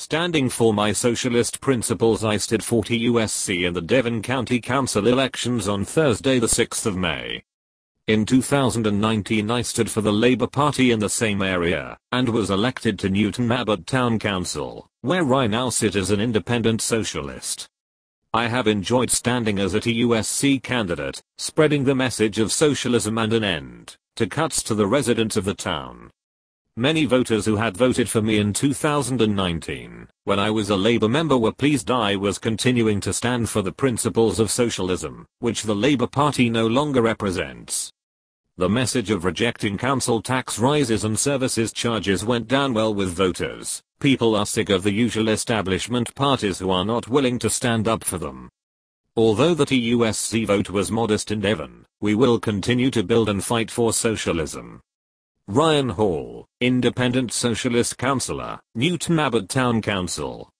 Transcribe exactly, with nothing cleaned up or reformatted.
Standing for my socialist principles, I stood forty U S C in the Devon County Council elections on Thursday the sixth of May. In two thousand nineteen I stood for the Labour Party in the same area, and was elected to Newton Abbot Town Council, where I now sit as an independent socialist. I have enjoyed standing as a T U S C candidate, spreading the message of socialism and an end to cuts to the residents of the town. Many voters who had voted for me in two thousand nineteen, when I was a Labour member, were pleased I was continuing to stand for the principles of socialism, which the Labour Party no longer represents. The message of rejecting council tax rises and services charges went down well with voters. People are sick of the usual establishment parties who are not willing to stand up for them. Although the T U S C vote was modest in Devon, we will continue to build and fight for socialism. Ryan Hall, Independent Socialist Councillor, Newton Abbot Town Council.